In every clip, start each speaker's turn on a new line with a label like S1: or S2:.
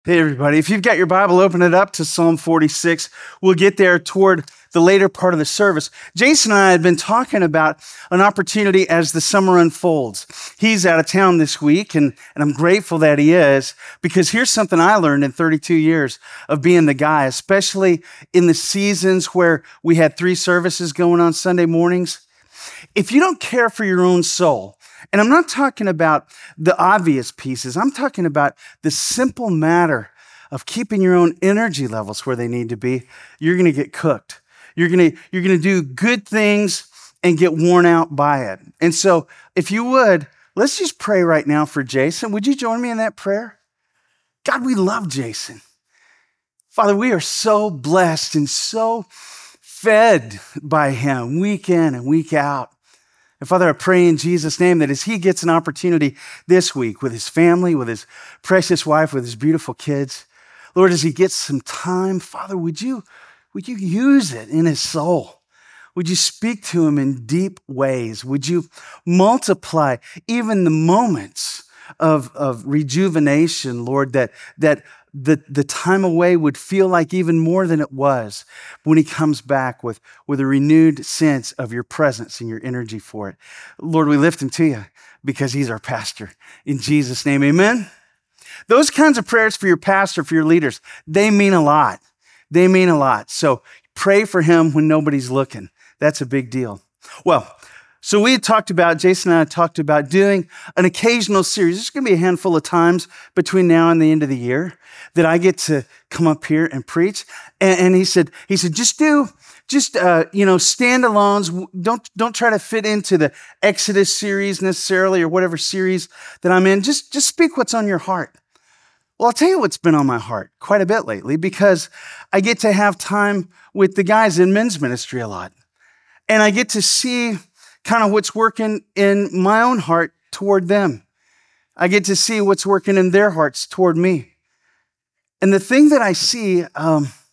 S1: Hey, everybody. If you've got your Bible, open it up to Psalm 46. We'll get there toward the later part of the service. Jason and I had been talking about an opportunity as the summer unfolds. He's out of town this week, and I'm grateful that he is, because here's something I learned in 32 years of being the guy, especially in the seasons where we had 3 services going on Sunday mornings. If you don't care for your own soul, and I'm not talking about the obvious pieces, I'm talking about the simple matter of keeping your own energy levels where they need to be, you're going to get cooked. You're going to do good things and get worn out by it. And so if you would, let's just pray right now for Jason. Would you join me in that prayer? God, we love Jason. Father, we are so blessed and so fed by him week in and week out. And Father, I pray in Jesus' name that as he gets an opportunity this week with his family, with his precious wife, with his beautiful kids, Lord, as he gets some time, Father, would you use it in his soul? Would you speak to him in deep ways? Would you multiply even the moments of rejuvenation, Lord, that the time away would feel like even more than it was when he comes back with a renewed sense of your presence and your energy for it. Lord, we lift him to you because he's our pastor. In Jesus' name, amen. Those kinds of prayers for your pastor, for your leaders, they mean a lot. They mean a lot. So pray for him when nobody's looking. That's a big deal. Well, so Jason and I talked about doing an occasional series. There's going to be a handful of times between now and the end of the year that I get to come up here and preach. And he said, just standalones. Don't try to fit into the Exodus series necessarily or whatever series that I'm in. Just speak what's on your heart. Well, I'll tell you what's been on my heart quite a bit lately, because I get to have time with the guys in men's ministry a lot. And I get to see kind of what's working in my own heart toward them. I get to see what's working in their hearts toward me. And the thing that I see that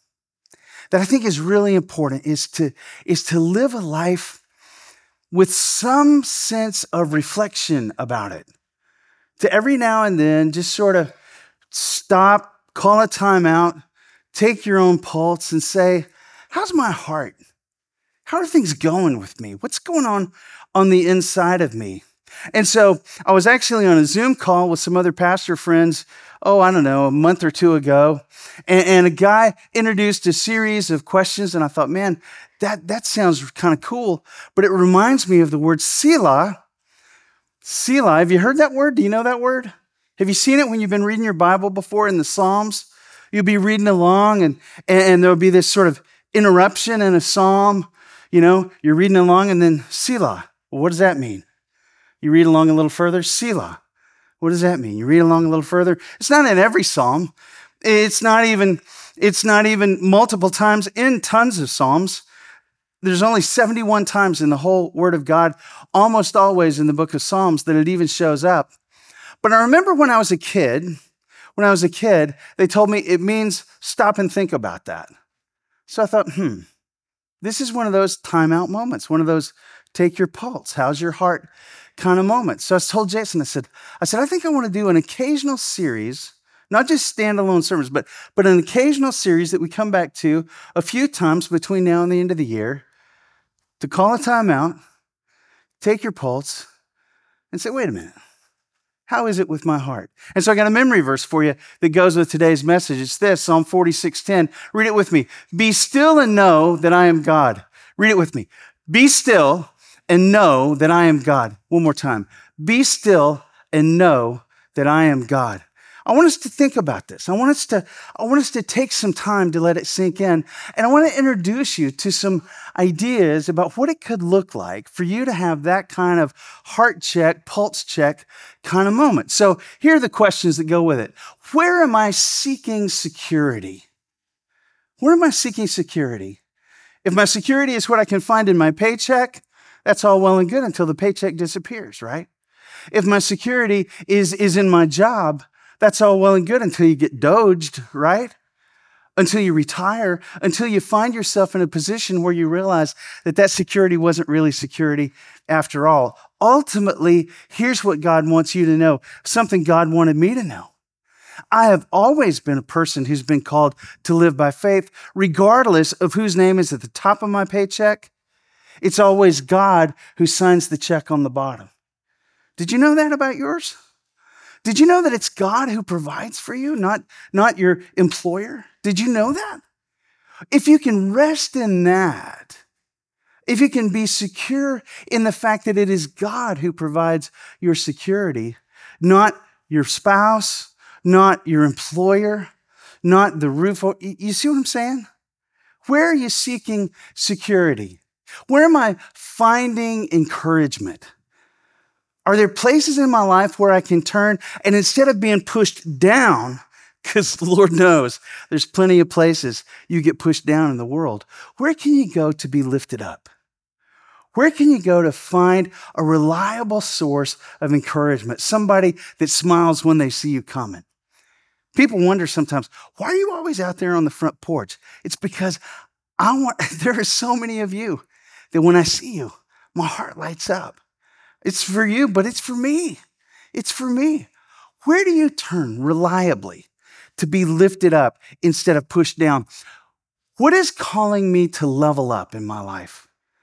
S1: I think is really important is to live a life with some sense of reflection about it. To every now and then just sort of stop, call a time out, take your own pulse and say, how's my heart? How are things going with me? What's going on the inside of me? And so I was actually on a Zoom call with some other pastor friends, I don't know, a month or 2 ago. And a guy introduced a series of questions. And I thought, man, that sounds kind of cool. But it reminds me of the word Selah. Selah, have you heard that word? Do you know that word? Have you seen it when you've been reading your Bible before in the Psalms? You'll be reading along and there'll be this sort of interruption in a psalm. You know, you're reading along and then Selah. Well, what does that mean? You read along a little further, Selah. What does that mean? You read along a little further. It's not in every psalm. It's not even multiple times in tons of psalms. There's only 71 times in the whole Word of God, almost always in the book of Psalms, that it even shows up. But I remember when I was a kid, they told me it means stop and think about that. So I thought, this is one of those timeout moments, one of those take your pulse, how's your heart kind of moments. So I told Jason, I said, I think I want to do an occasional series, not just standalone sermons, but an occasional series that we come back to a few times between now and the end of the year to call a timeout, take your pulse, and say, wait a minute. How is it with my heart? And so I got a memory verse for you that goes with today's message. It's this, Psalm 46:10. Read it with me. Be still and know that I am God. Read it with me. Be still and know that I am God. One more time. Be still and know that I am God. I want us to think about this. I want us to take some time to let it sink in. And I want to introduce you to some ideas about what it could look like for you to have that kind of heart check, pulse check kind of moment. So here are the questions that go with it. Where am I seeking security? Where am I seeking security? If my security is what I can find in my paycheck, that's all well and good until the paycheck disappears, right? If my security is in my job, that's all well and good until you get doged, right? Until you retire, until you find yourself in a position where you realize that security wasn't really security after all. Ultimately, here's what God wants you to know, something God wanted me to know. I have always been a person who's been called to live by faith, regardless of whose name is at the top of my paycheck. It's always God who signs the check on the bottom. Did you know that about yours? Did you know that it's God who provides for you, not your employer? Did you know that? If you can rest in that, if you can be secure in the fact that it is God who provides your security, not your spouse, not your employer, not the roof. You see what I'm saying? Where are you seeking security? Where am I finding encouragement? Are there places in my life where I can turn and instead of being pushed down, because Lord knows there's plenty of places you get pushed down in the world, where can you go to be lifted up? Where can you go to find a reliable source of encouragement? Somebody that smiles when they see you coming. People wonder sometimes, why are you always out there on the front porch? It's because there are so many of you that when I see you, my heart lights up. It's for you, but it's for me. It's for me. Where do you turn reliably to be lifted up instead of pushed down? What is calling me to level up in my life?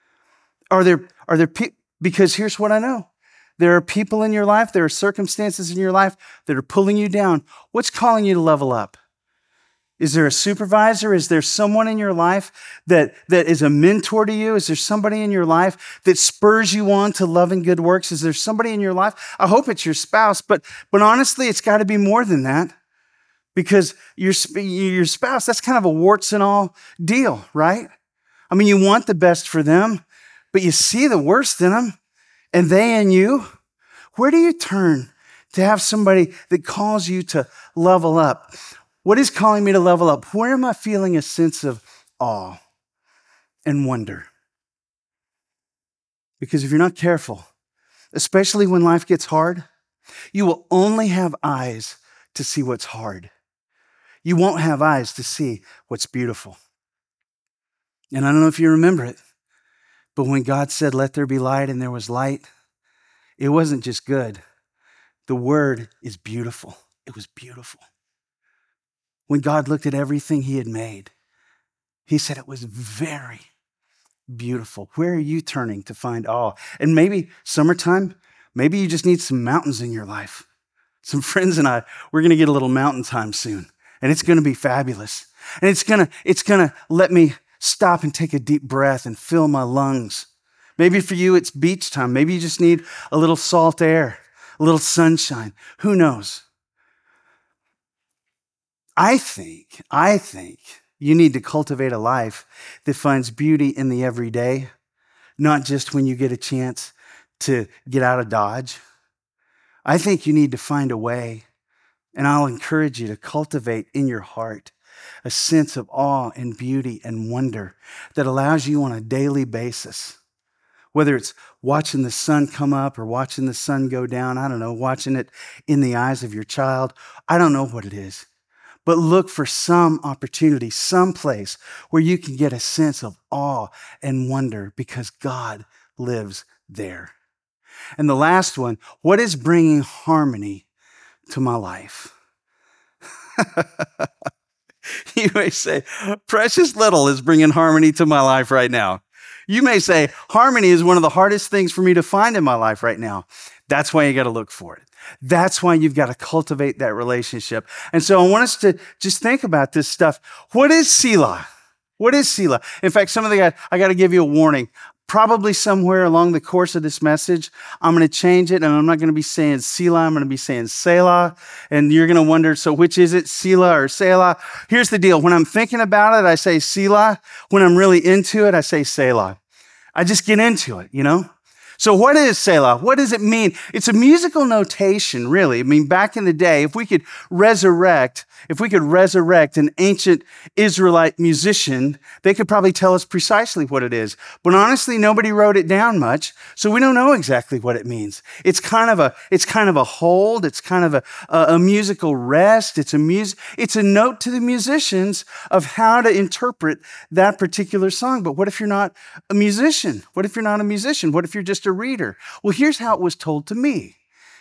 S1: Because here's what I know. There are people in your life, there are circumstances in your life that are pulling you down. What's calling you to level up? Is there a supervisor? Is there someone in your life that is a mentor to you? Is there somebody in your life that spurs you on to love and good works? Is there somebody in your life? I hope it's your spouse, but honestly, it's got to be more than that. Because your spouse, that's kind of a warts and all deal, right? I mean, you want the best for them, but you see the worst in them, and they in you. Where do you turn to have somebody that calls you to level up? What is calling me to level up? Where am I feeling a sense of awe and wonder? Because if you're not careful, especially when life gets hard, you will only have eyes to see what's hard. You won't have eyes to see what's beautiful. And I don't know if you remember it, but when God said, "Let there be light," and there was light, it wasn't just good. The word is beautiful. It was beautiful. When God looked at everything he had made, he said it was very beautiful. Where are you turning to find awe? And maybe summertime, maybe you just need some mountains in your life. Some friends and I, we're going to get a little mountain time soon, and it's going to be fabulous. And it's going to let me stop and take a deep breath and fill my lungs. Maybe for you, it's beach time. Maybe you just need a little salt air, a little sunshine. Who knows? I think you need to cultivate a life that finds beauty in the everyday, not just when you get a chance to get out of Dodge. I think you need to find a way, and I'll encourage you to cultivate in your heart a sense of awe and beauty and wonder that allows you on a daily basis, whether it's watching the sun come up or watching the sun go down, I don't know, watching it in the eyes of your child. I don't know what it is. But look for some opportunity, some place where you can get a sense of awe and wonder because God lives there. And the last one, what is bringing harmony to my life? You may say, precious little is bringing harmony to my life right now. You may say, harmony is one of the hardest things for me to find in my life right now. That's why you got to look for it. That's why you've got to cultivate that relationship. And so I want us to just think about this stuff. What is Selah? What is Selah? In fact, some of the guys, I got to give you a warning. Probably somewhere along the course of this message, I'm going to change it, and I'm not going to be saying Selah. I'm going to be saying Selah. And you're going to wonder, so which is it, Selah or Selah? Here's the deal. When I'm thinking about it, I say Selah. When I'm really into it, I say Selah. I just get into it, you know? So what is Selah? What does it mean? It's a musical notation, really. I mean, back in the day, if we could resurrect an ancient Israelite musician, they could probably tell us precisely what it is. But honestly, nobody wrote it down much, so we don't know exactly what it means. It's kind of a hold. It's kind of a musical rest. It's a note to the musicians of how to interpret that particular song. But what if you're not a musician? What if you're not a musician? What if you're just a reader? Well, here's how it was told to me.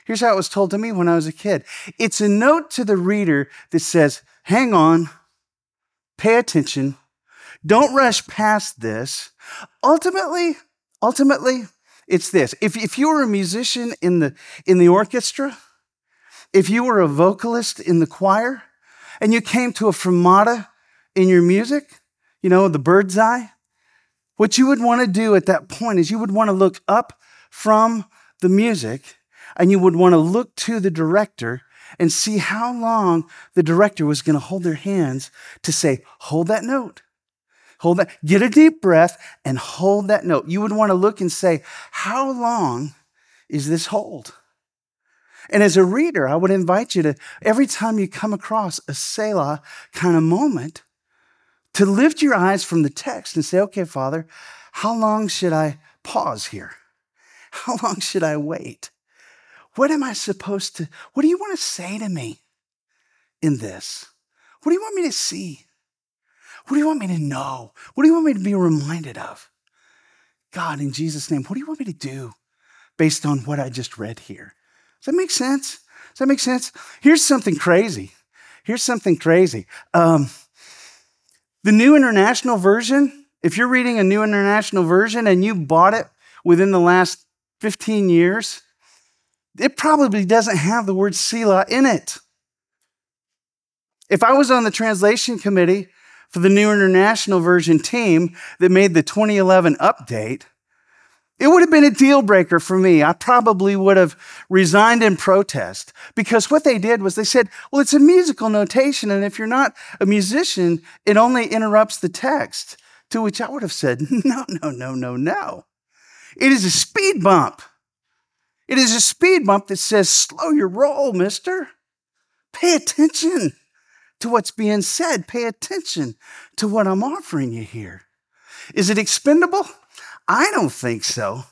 S1: Here's how it was told to me when I was a kid. It's a note to the reader that says, hang on, pay attention, don't rush past this. Ultimately, it's this. If you were a musician in the orchestra, if you were a vocalist in the choir, and you came to a fermata in your music, the bird's eye, what you would want to do at that point is you would want to look up from the music and you would want to look to the director and see how long the director was going to hold their hands to say, hold that note. Hold that, get a deep breath and hold that note. You would want to look and say, how long is this hold? And as a reader, I would invite you to, every time you come across a Selah kind of moment, to lift your eyes from the text and say, okay, Father, how long should I pause here? How long should I wait? What do you want to say to me in this? What do you want me to see? What do you want me to know? What do you want me to be reminded of? God, in Jesus' name, what do you want me to do based on what I just read here? Does that make sense? Here's something crazy. The New International Version, if you're reading a New International Version and you bought it within the last 15 years, it probably doesn't have the word Selah in it. If I was on the translation committee for the New International Version team that made the 2011 update, it would have been a deal breaker for me. I probably would have resigned in protest because what they did was they said, well, it's a musical notation, and if you're not a musician, it only interrupts the text. To which I would have said, no. It is a speed bump. It is a speed bump that says, slow your roll, mister. Pay attention to what's being said. Pay attention to what I'm offering you here. Is it expendable? I don't think so.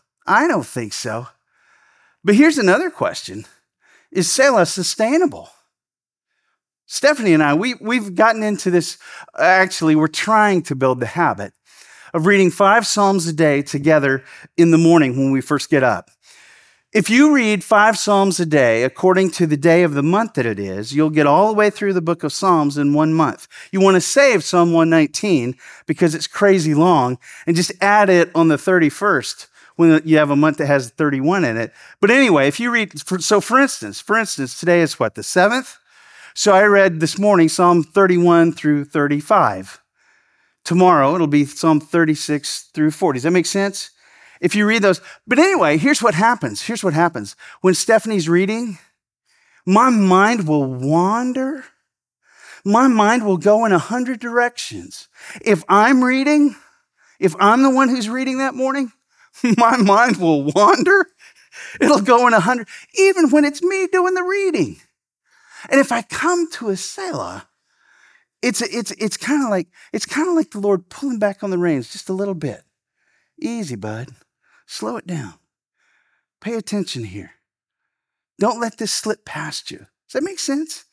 S1: But here's another question. Is Selah sustainable? Stephanie and I, we've gotten into this. Actually, we're trying to build the habit of reading 5 Psalms a day together in the morning when we first get up. If you read 5 Psalms a day, according to the day of the month that it is, you'll get all the way through the book of Psalms in 1 month. You want to save Psalm 119 because it's crazy long and just add it on the 31st when you have a month that has 31 in it. But anyway, if you read, for instance, today is what, the 7th? So I read this morning Psalm 31 through 35. Tomorrow it'll be Psalm 36 through 40. Does that make sense? If you read those. But anyway, here's what happens. When Stephanie's reading, my mind will wander. My mind will go in 100 directions. If I'm the one who's reading that morning, my mind will wander. It'll go in 100, even when it's me doing the reading. And if I come to a Selah, it's kind of like the Lord pulling back on the reins just a little bit. Easy, bud. Slow it down. Pay attention here. Don't let this slip past you. Does that make sense?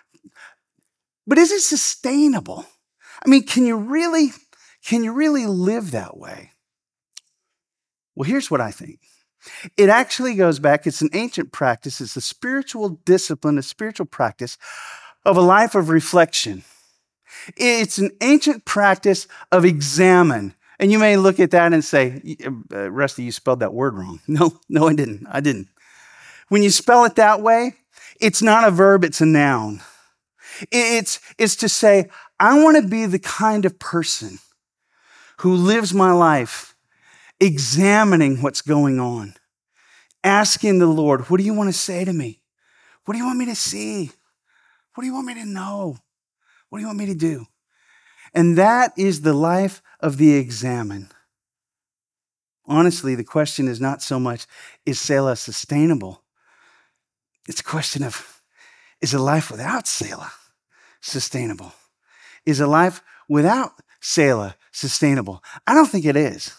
S1: But is it sustainable? I mean, can you really live that way? Well, here's what I think. It actually goes back, it's an ancient practice, it's a spiritual discipline, a spiritual practice of a life of reflection. It's an ancient practice of examine. And you may look at that and say, Rusty, you spelled that word wrong. No, I didn't. When you spell it that way, it's not a verb, it's a noun. It's to say, I want to be the kind of person who lives my life examining what's going on, asking the Lord, what do you want to say to me? What do you want me to see? What do you want me to know? What do you want me to do? And that is the life of the examine. Honestly, the question is not so much, is Selah sustainable? It's a question of, is a life without Selah sustainable? Is a life without Selah sustainable? I don't think it is.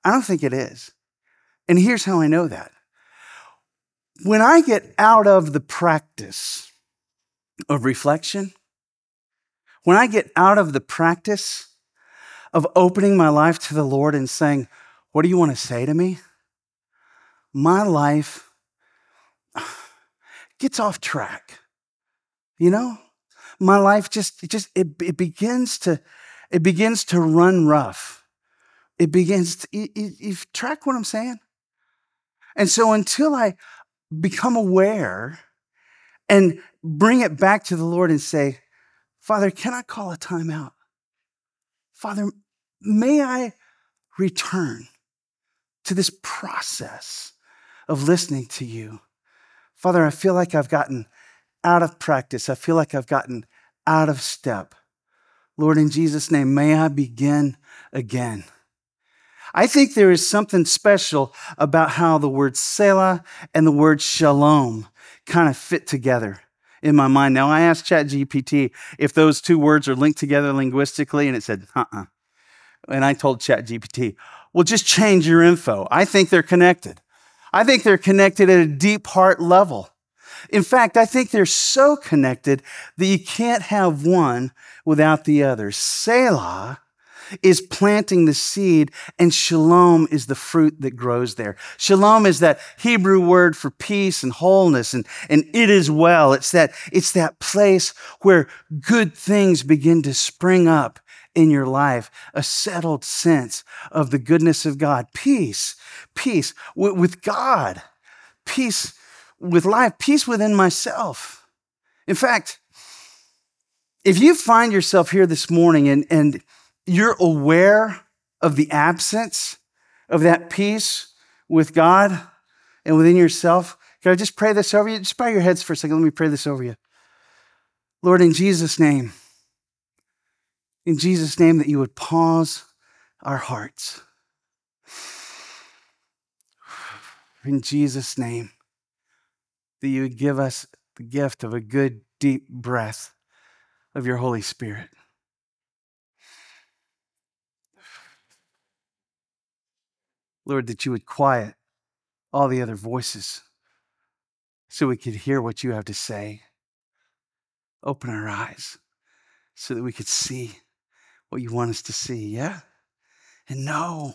S1: And here's how I know that. When I get out of the practice of reflection, when I get out of the practice of opening my life to the Lord and saying, what do you want to say to me? My life gets off track. You know, my life it begins to run rough. You track what I'm saying? And so until I become aware and bring it back to the Lord and say, Father, can I call a timeout? Father, may I return to this process of listening to you. Father, I feel like I've gotten out of practice. I feel like I've gotten out of step. Lord, in Jesus' name, may I begin again. I think there is something special about how the word Selah and the word Shalom kind of fit together in my mind. Now, I asked ChatGPT if those two words are linked together linguistically, and it said, And I told ChatGPT, well, just change your info. I think they're connected. I think they're connected at a deep heart level. In fact, I think they're so connected that you can't have one without the other. Selah is planting the seed, and shalom is the fruit that grows there. Shalom is that Hebrew word for peace and wholeness, and it is well. It's that place where good things begin to spring up in your life, a settled sense of the goodness of God. Peace with God, peace with life, peace within myself. In fact, if you find yourself here this morning and you're aware of the absence of that peace with God and within yourself, can I just pray this over you? Just bow your heads for a second. Let me pray this over you. Lord, in Jesus' name, that you would pause our hearts. In Jesus' name, that you would give us the gift of a good, deep breath of your Holy Spirit. Lord, that you would quiet all the other voices so we could hear what you have to say. Open our eyes so that we could see what you want us to see, yeah? And know,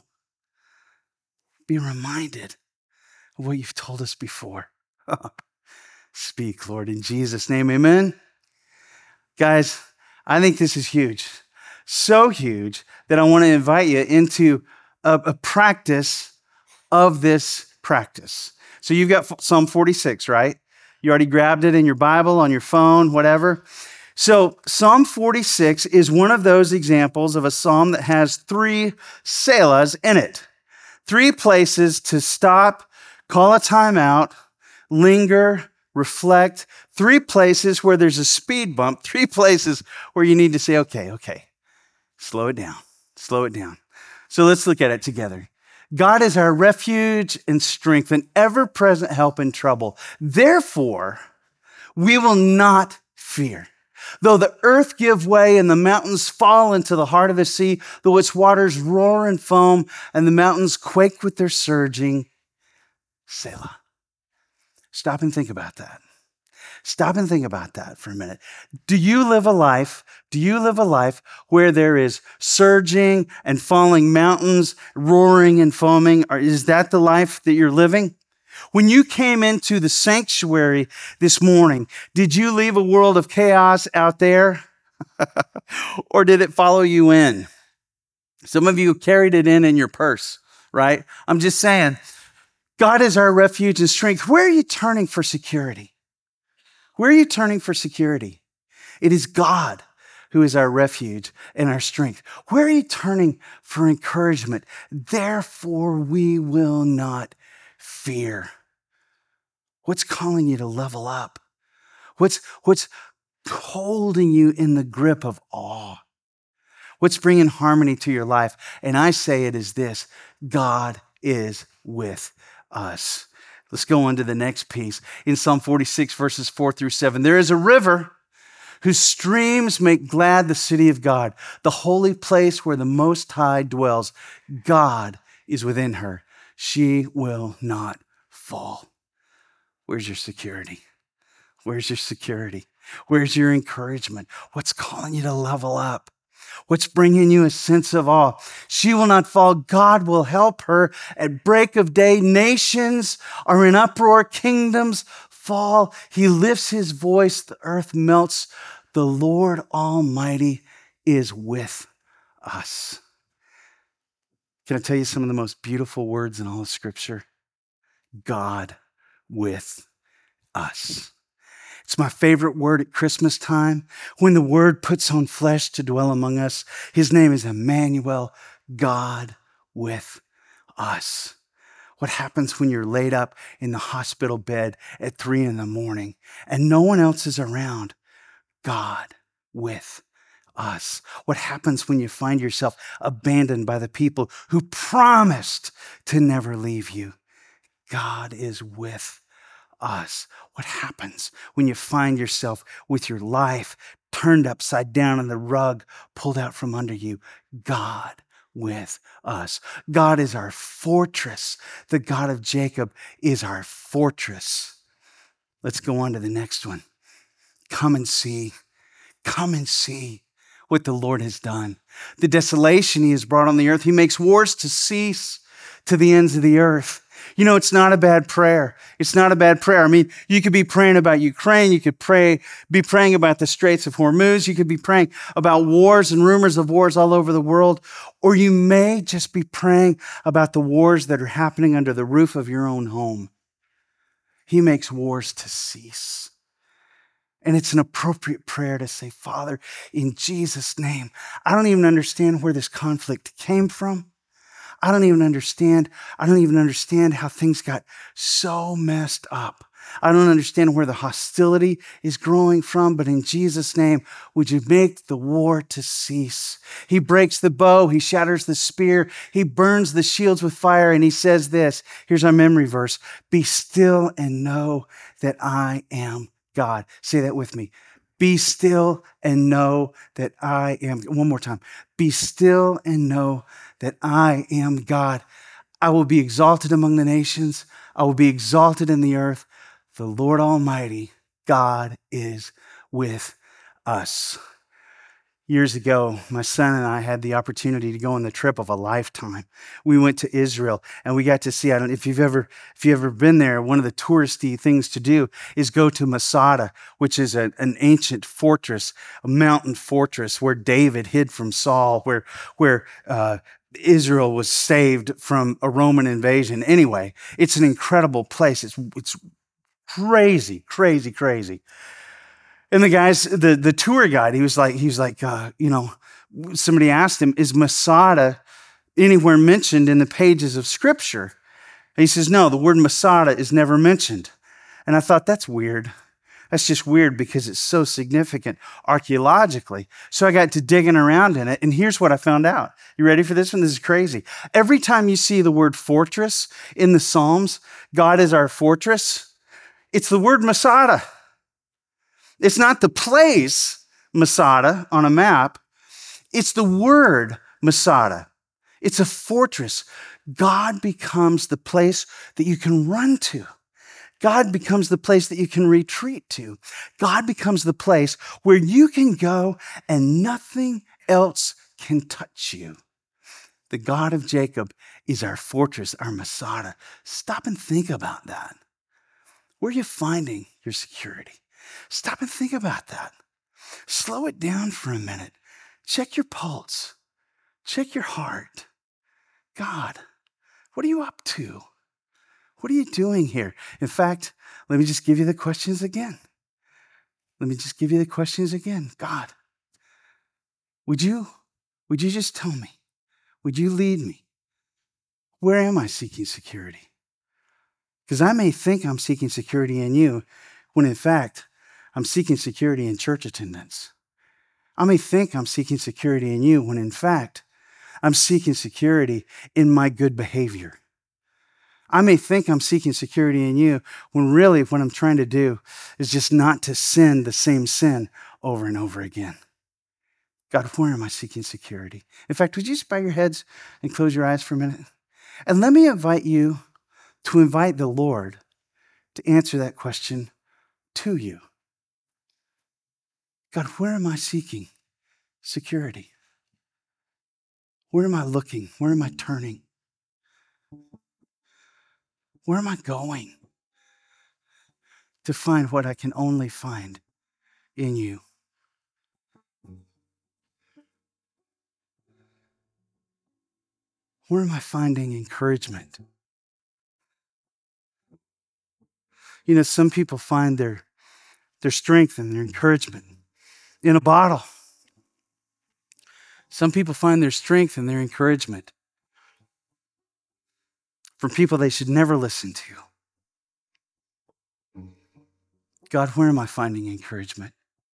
S1: be reminded of what you've told us before. Speak, Lord, in Jesus' name, amen. Guys, I think this is huge. So huge that I want to invite you into a practice of this practice. So you've got Psalm 46, right? You already grabbed it in your Bible, on your phone, whatever. So Psalm 46 is one of those examples of a psalm that has 3 selahs in it. 3 places to stop, call a timeout, linger, reflect. 3 places where there's a speed bump. 3 places where you need to say, okay, slow it down. So let's look at it together. God is our refuge and strength, an ever-present help in trouble. Therefore, we will not fear. Though the earth give way and the mountains fall into the heart of the sea, though its waters roar and foam and the mountains quake with their surging, Selah. Stop and think about that. Stop and think about that for a minute. Do you live a life where there is surging and falling mountains, roaring and foaming? Or is that the life that you're living? When you came into the sanctuary this morning, did you leave a world of chaos out there? Or did it follow you in? Some of you carried it in your purse, right? I'm just saying, God is our refuge and strength. Where are you turning for security? Where are you turning for security? It is God who is our refuge and our strength. Where are you turning for encouragement? Therefore, we will not fear. What's calling you to level up? What's holding you in the grip of awe? What's bringing harmony to your life? And I say it is this: God is with us. Let's go on to the next piece. In Psalm 46, verses 4-7, there is a river whose streams make glad the city of God, the holy place where the Most High dwells. God is within her. She will not fall. Where's your security? Where's your security? Where's your encouragement? What's calling you to level up? What's bringing you a sense of awe? She will not fall. God will help her at break of day. Nations are in uproar. Kingdoms fall. He lifts his voice. The earth melts. The Lord Almighty is with us. Can I tell you some of the most beautiful words in all of Scripture? God with us. It's my favorite word at Christmas time. When the Word puts on flesh to dwell among us, his name is Emmanuel, God with us. What happens when you're laid up in the hospital bed at 3 a.m. and no one else is around? God with us. What happens when you find yourself abandoned by the people who promised to never leave you? God is with us. What happens when you find yourself with your life turned upside down and the rug pulled out from under you? God with us. God is our fortress. The God of Jacob is our fortress. Let's go on to the next one. Come and see. Come and see what the Lord has done. The desolation he has brought on the earth. He makes wars to cease to the ends of the earth. You know, it's not a bad prayer. It's not a bad prayer. I mean, you could be praying about Ukraine. You could be praying about the Straits of Hormuz. You could be praying about wars and rumors of wars all over the world. Or you may just be praying about the wars that are happening under the roof of your own home. He makes wars to cease. And it's an appropriate prayer to say, Father, in Jesus' name, I don't even understand where this conflict came from. I don't even understand how things got so messed up. I don't understand where the hostility is growing from, but in Jesus' name, would you make the war to cease? He breaks the bow, he shatters the spear, he burns the shields with fire, and he says this, here's our memory verse, be still and know that I am God. Say that with me. Be still and know that I am. One more time. Be still and know that I am God. I will be exalted among the nations. I will be exalted in the earth. The Lord Almighty, God, is with us. Years ago, my son and I had the opportunity to go on the trip of a lifetime. We went to Israel and we got to see, I don't know if you've ever been there, one of the touristy things to do is go to Masada, which is an ancient fortress, a mountain fortress where David hid from Saul, where Israel was saved from a Roman invasion. Anyway, it's an incredible place. It's crazy, crazy, crazy. And the tour guide, he was like, somebody asked him, is Masada anywhere mentioned in the pages of Scripture? And he says, no, the word Masada is never mentioned. And I thought, that's weird. That's just weird because it's so significant archaeologically. So I got to digging around in it, and here's what I found out. You ready for this one? This is crazy. Every time you see the word fortress in the Psalms, God is our fortress, it's the word Masada. It's not the place, Masada, on a map. It's the word Masada. It's a fortress. God becomes the place that you can run to. God becomes the place that you can retreat to. God becomes the place where you can go and nothing else can touch you. The God of Jacob is our fortress, our Masada. Stop and think about that. Where are you finding your security? Stop and think about that. Slow it down for a minute. Check your pulse. Check your heart. God, what are you up to? What are you doing here? In fact, let me just give you the questions again. God, would you just tell me? Would you lead me? Where am I seeking security? Because I may think I'm seeking security in you when in fact, I'm seeking security in church attendance. I may think I'm seeking security in you when in fact, I'm seeking security in my good behavior. I may think I'm seeking security in you when really what I'm trying to do is just not to sin the same sin over and over again. God, where am I seeking security? In fact, would you just bow your heads and close your eyes for a minute? And let me invite you to invite the Lord to answer that question to you. God, where am I seeking security? Where am I looking? Where am I turning? Where am I going? to find what I can only find in you. Where am I finding encouragement? You know, some people find their strength and their encouragement in a bottle. Some people find their strength and their encouragement from people they should never listen to. God, where am I finding encouragement?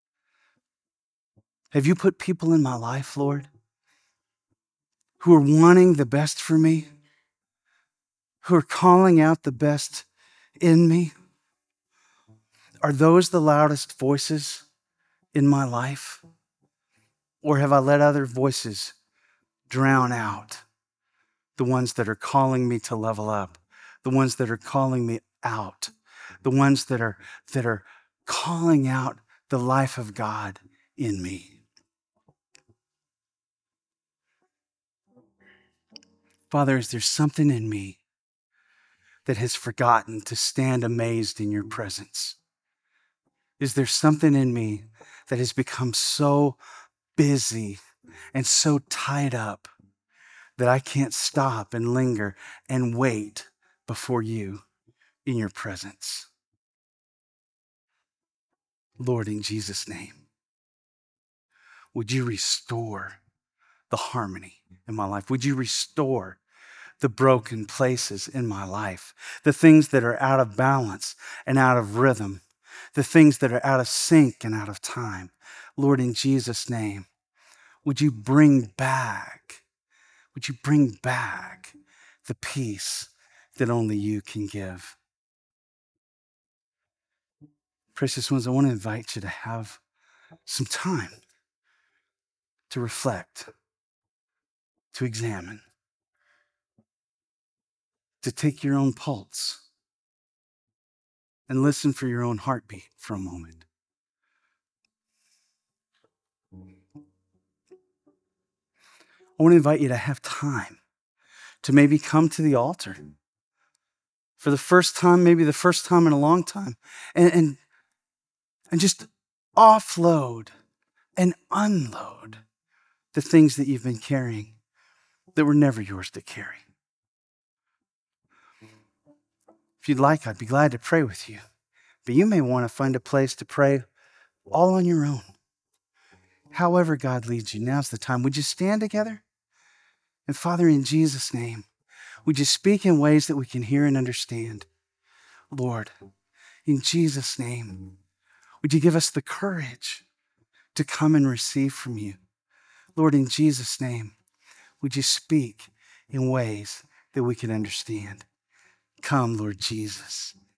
S1: Have you put people in my life, Lord, who are wanting the best for me, who are calling out the best in me? Are those the loudest voices in my life? Or have I let other voices drown out the ones that are calling me to level up, the ones that are calling me out, the ones that are calling out the life of God in me? Father, is there something in me that has forgotten to stand amazed in your presence? Is there something in me that has become so busy and so tied up that I can't stop and linger and wait before you in your presence? Lord, in Jesus' name, would you restore the harmony in my life? Would you restore the broken places in my life, the things that are out of balance and out of rhythm, the things that are out of sync and out of time? Lord, in Jesus' name, would you bring back the peace that only you can give? Precious ones, I want to invite you to have some time to reflect, to examine, to take your own pulse and listen for your own heartbeat for a moment. I want to invite you to have time to maybe come to the altar for the first time, maybe the first time in a long time, and just offload and unload the things that you've been carrying that were never yours to carry. If you'd like, I'd be glad to pray with you, but you may want to find a place to pray all on your own. However God leads you, now's the time. Would you stand together? And Father, in Jesus' name, would you speak in ways that we can hear and understand? Lord, in Jesus' name, would you give us the courage to come and receive from you? Lord, in Jesus' name, would you speak in ways that we can understand? Come, Lord Jesus.